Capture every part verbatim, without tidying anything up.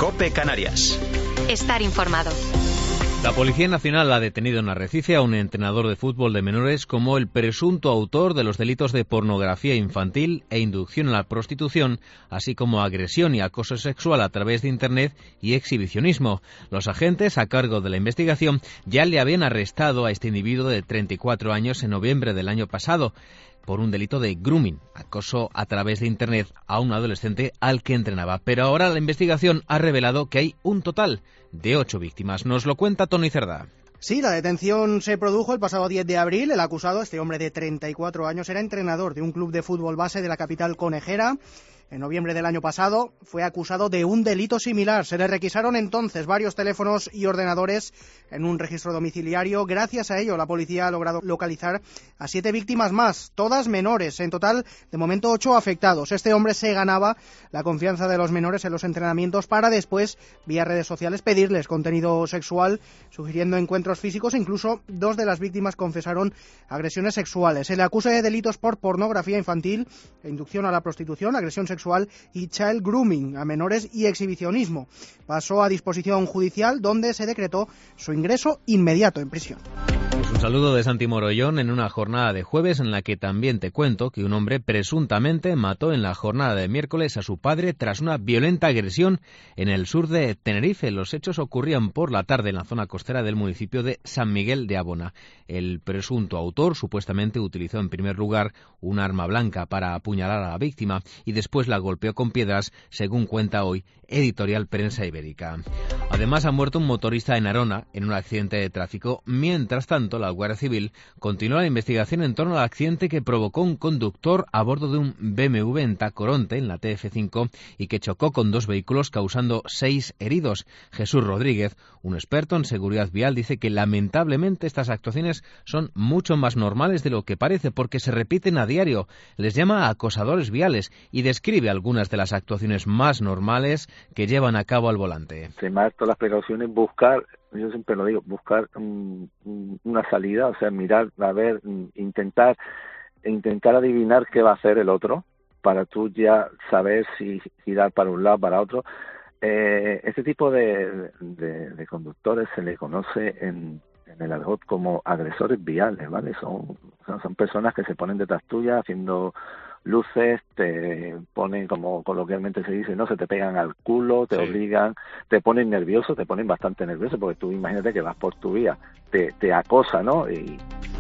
COPE Canarias. Estar informado. La Policía Nacional ha detenido en Arrecife a un entrenador de fútbol de menores como el presunto autor de los delitos de pornografía infantil e inducción a la prostitución, así como agresión y acoso sexual a través de Internet y exhibicionismo. Los agentes, a cargo de la investigación, ya le habían arrestado a este individuo de treinta y cuatro años en noviembre del año pasado por un delito de grooming, acoso a través de Internet a un adolescente al que entrenaba. Pero ahora la investigación ha revelado que hay un total de ocho víctimas. Nos lo cuenta Tony Cerdá. Sí, la detención se produjo el pasado diez de abril. El acusado, este hombre de treinta y cuatro años, era entrenador de un club de fútbol base de la capital conejera. En noviembre del año pasado fue acusado de un delito similar. Se le requisaron entonces varios teléfonos y ordenadores en un registro domiciliario. Gracias a ello, la policía ha logrado localizar a siete víctimas más, todas menores. En total, de momento, ocho afectados. Este hombre se ganaba la confianza de los menores en los entrenamientos para después, vía redes sociales, pedirles contenido sexual, sugiriendo encuentros físicos. Incluso dos de las víctimas confesaron agresiones sexuales. Se le acusa de delitos por pornografía infantil, inducción a la prostitución, agresión sexual y child grooming a menores y exhibicionismo. Pasó a disposición judicial, donde se decretó su ingreso inmediato en prisión. Pues un saludo de Santi Morollón en una jornada de jueves en la que también te cuento que un hombre presuntamente mató en la jornada de miércoles a su padre tras una violenta agresión en el sur de Tenerife. Los hechos ocurrían por la tarde en la zona costera del municipio de San Miguel de Abona. El presunto autor supuestamente utilizó en primer lugar un arma blanca para apuñalar a la víctima y después la golpeó con piedras, según cuenta hoy Editorial Prensa Ibérica. Además, ha muerto un motorista en Arona en un accidente de tráfico. Mientras tanto, la Guardia Civil continúa la investigación en torno al accidente que provocó un conductor a bordo de un B M W en Tacoronte, en la T F cinco, y que chocó con dos vehículos causando seis heridos. Jesús Rodríguez, un experto en seguridad vial, dice que lamentablemente estas actuaciones son mucho más normales de lo que parece porque se repiten a diario. Les llama acosadores viales y describe algunas de las actuaciones más normales que llevan a cabo al volante. Sin más, todas las precauciones, buscar, yo siempre lo digo, buscar um, una salida, o sea, mirar, a ver, intentar, intentar adivinar qué va a hacer el otro, para tú ya saber si girar para un lado, para otro. Eh, este tipo de, de, de conductores se le conoce en, en el argot como agresores viales, ¿vale? Son, son, son personas que se ponen detrás tuya haciendo luces, te ponen, como coloquialmente se dice, no, se te pegan al culo, te sí. obligan, te ponen nervioso, te ponen bastante nervioso, porque tú imagínate que vas por tu vía, te, te acosa, ¿no? Y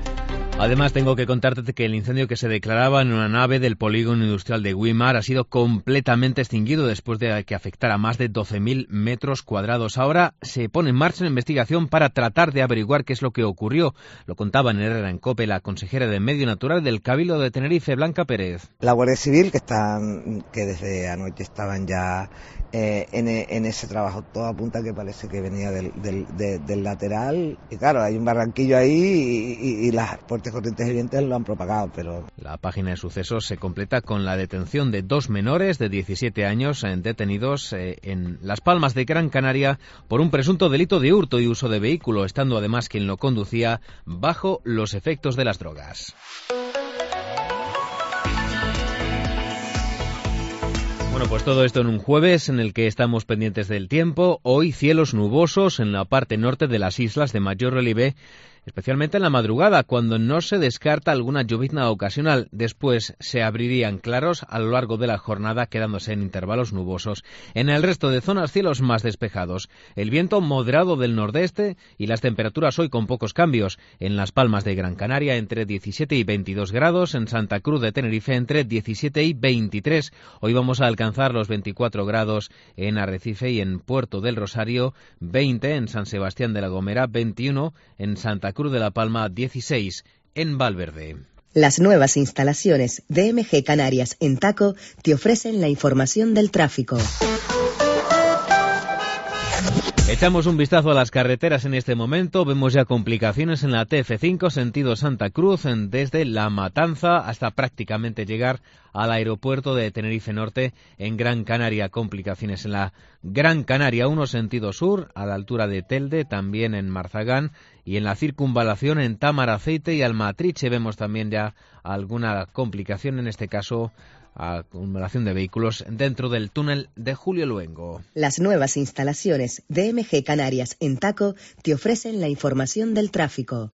además, tengo que contarte que el incendio que se declaraba en una nave del polígono industrial de Güímar ha sido completamente extinguido después de que afectara a más de doce mil metros cuadrados. Ahora se pone en marcha una investigación para tratar de averiguar qué es lo que ocurrió. Lo contaba en Herrera en COPE la consejera de Medio Natural del Cabildo de Tenerife, Blanca Pérez. La Guardia Civil, que están, que desde anoche estaban ya eh, en, en ese trabajo, todo apunta que parece que venía del, del, de, del lateral. Y claro, hay un barranquillo ahí y, y, y las fuertes corrientes de viento lo han propagado, pero... La página de sucesos se completa con la detención de dos menores de diecisiete años eh, detenidos eh, en Las Palmas de Gran Canaria por un presunto delito de hurto y uso de vehículo, estando además quien lo conducía bajo los efectos de las drogas. Bueno, pues todo esto en un jueves en el que estamos pendientes del tiempo. Hoy cielos nubosos en la parte norte de las islas de mayor relieve, especialmente en la madrugada, cuando no se descarta alguna llovizna ocasional. Después se abrirían claros a lo largo de la jornada, quedándose en intervalos nubosos. En el resto de zonas, cielos más despejados. El viento moderado del nordeste y las temperaturas hoy con pocos cambios. En Las Palmas de Gran Canaria entre diecisiete y veintidós grados, en Santa Cruz de Tenerife entre diecisiete y veintitrés. Hoy vamos a alcanzar los veinticuatro grados en Arrecife y en Puerto del Rosario, veinte en San Sebastián de la Gomera, veintiuno en Santa Cruz de la Palma, dieciséis en Valverde. Las nuevas instalaciones D M G Canarias en Taco te ofrecen la información del tráfico. Echamos un vistazo a las carreteras en este momento. Vemos ya complicaciones en la T F cinco, sentido Santa Cruz, desde La Matanza hasta prácticamente llegar al aeropuerto de Tenerife Norte en Gran Canaria. Complicaciones en la Gran Canaria uno sentido sur, a la altura de Telde, también en Marzagán, y en la circunvalación en Tamaraceite y Almatriche vemos también ya alguna complicación, en este caso acumulación de vehículos dentro del túnel de Julio Luengo. Las nuevas instalaciones de M G Canarias en Taco te ofrecen la información del tráfico.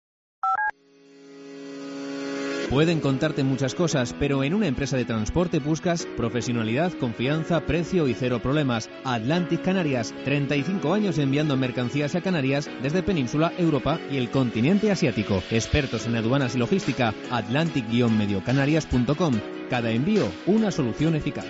Pueden contarte muchas cosas, pero en una empresa de transporte buscas profesionalidad, confianza, precio y cero problemas. Atlantic Canarias, treinta y cinco años enviando mercancías a Canarias desde Península, Europa y el continente asiático. Expertos en aduanas y logística, atlantic guion medio canarias punto com. Cada envío, una solución eficaz.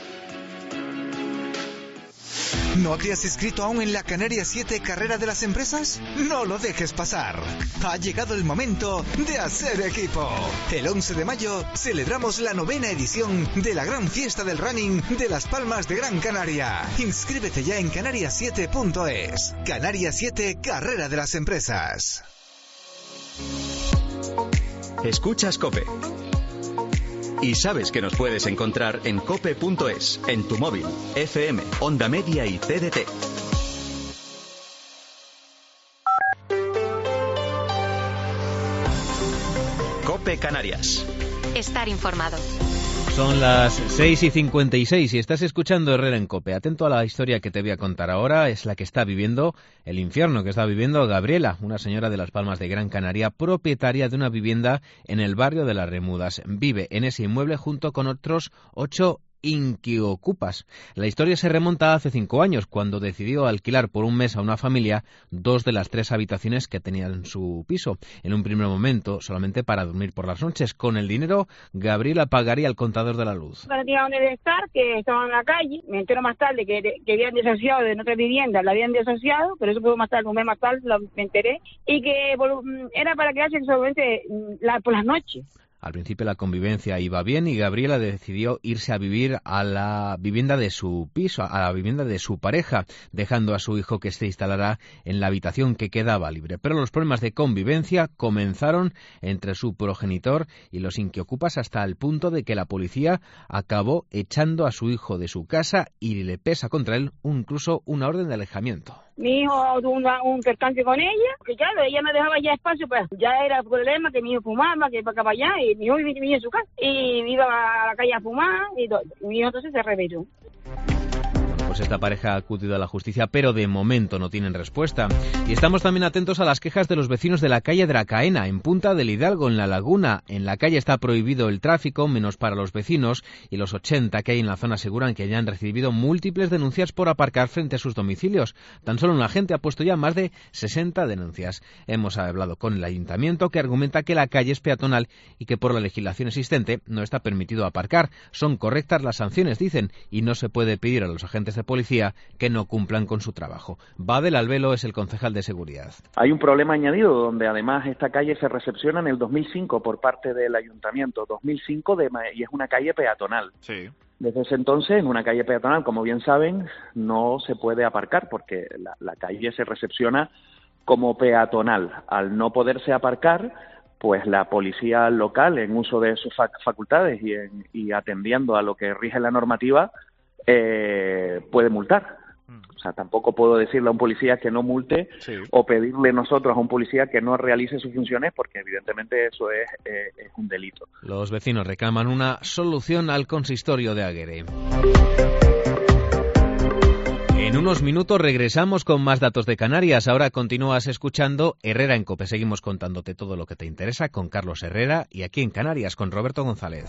¿No te has inscrito aún en la Canarias siete Carrera de las Empresas? No lo dejes pasar. Ha llegado el momento de hacer equipo. El once de mayo celebramos la novena edición de la gran fiesta del running de Las Palmas de Gran Canaria. Inscríbete ya en canarias siete punto es. Canarias siete Carrera de las Empresas. Escuchas COPE. Y sabes que nos puedes encontrar en cope punto es, en tu móvil, F M, onda media y C D T. COPE Canarias. Estar informado. Son las seis y cincuenta y seis y estás escuchando Herrera en COPE. Atento a la historia que te voy a contar ahora. Es la que está viviendo, el infierno que está viviendo Gabriela, una señora de Las Palmas de Gran Canaria, propietaria de una vivienda en el barrio de Las Remudas. Vive en ese inmueble junto con otros ocho inquiocupas. La historia se remonta a hace cinco años, cuando decidió alquilar por un mes a una familia dos de las tres habitaciones que tenía en su piso. En un primer momento, solamente para dormir por las noches. Con el dinero, Gabriela pagaría el contador de la luz. No tenía dónde estar, que estaban en la calle. Me entero más tarde que, que habían desociado de nuestra vivienda, la habían desociado, pero eso fue más tarde, un mes más tarde, lo, me enteré, y que era para quedarse solamente la, por las noches. Al principio la convivencia iba bien y Gabriela decidió irse a vivir a la vivienda de su piso, a la vivienda de su pareja, dejando a su hijo que se instalara en la habitación que quedaba libre. Pero los problemas de convivencia comenzaron entre su progenitor y los inquiocupas hasta el punto de que la policía acabó echando a su hijo de su casa y le pesa contra él incluso una orden de alejamiento. Mi hijo tuvo una, un percance con ella, que claro, ella no dejaba ya espacio, pues ya era problema que mi hijo fumaba, que para acá para allá, y mi hijo vivía en su casa, y iba a la calle a fumar, y todo. Mi hijo entonces se rebeló. Pues esta pareja ha acudido a la justicia, pero de momento no tienen respuesta. Y estamos también atentos a las quejas de los vecinos de la calle Dracaena, en Punta del Hidalgo, en La Laguna. En la calle está prohibido el tráfico, menos para los vecinos, y los ochenta que hay en la zona aseguran que ya han recibido múltiples denuncias por aparcar frente a sus domicilios. Tan solo un agente ha puesto ya más de sesenta denuncias. Hemos hablado con el ayuntamiento, que argumenta que la calle es peatonal y que por la legislación existente no está permitido aparcar. Son correctas las sanciones, dicen, y no se puede pedir a los agentes de policía que no cumplan con su trabajo. Badel Albelo es el concejal de seguridad. Hay un problema añadido donde además esta calle se recepciona en el dos mil cinco por parte del ayuntamiento, dos mil cinco de, y es una calle peatonal. Sí. Desde ese entonces, en una calle peatonal, como bien saben, no se puede aparcar porque la, la calle se recepciona como peatonal. Al no poderse aparcar, pues la policía local, en uso de sus fac- facultades y, en, y atendiendo a lo que rige la normativa, Eh, puede multar. O sea, tampoco puedo decirle a un policía que no multe, sí, o pedirle nosotros a un policía que no realice sus funciones, porque evidentemente eso es, eh, es un delito. Los vecinos reclaman una solución al consistorio de Aguere. En unos minutos regresamos con más datos de Canarias. Ahora continúas escuchando Herrera en COPE. Seguimos contándote todo lo que te interesa con Carlos Herrera y aquí en Canarias con Roberto González.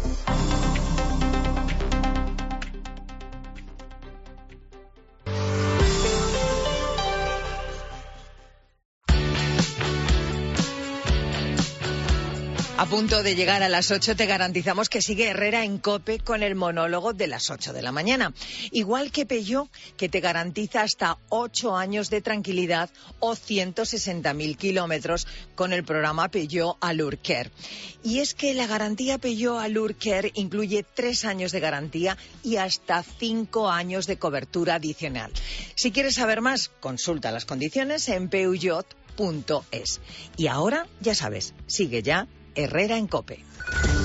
A punto de llegar a las ocho, te garantizamos que sigue Herrera en COPE con el monólogo de las ocho de la mañana. Igual que Peugeot, que te garantiza hasta ocho años de tranquilidad o ciento sesenta mil kilómetros con el programa Peugeot Allure Care. Y es que la garantía Peugeot Allure Care incluye tres años de garantía y hasta cinco años de cobertura adicional. Si quieres saber más, consulta las condiciones en peugeot punto es. Y ahora, ya sabes, sigue ya Herrera en COPE.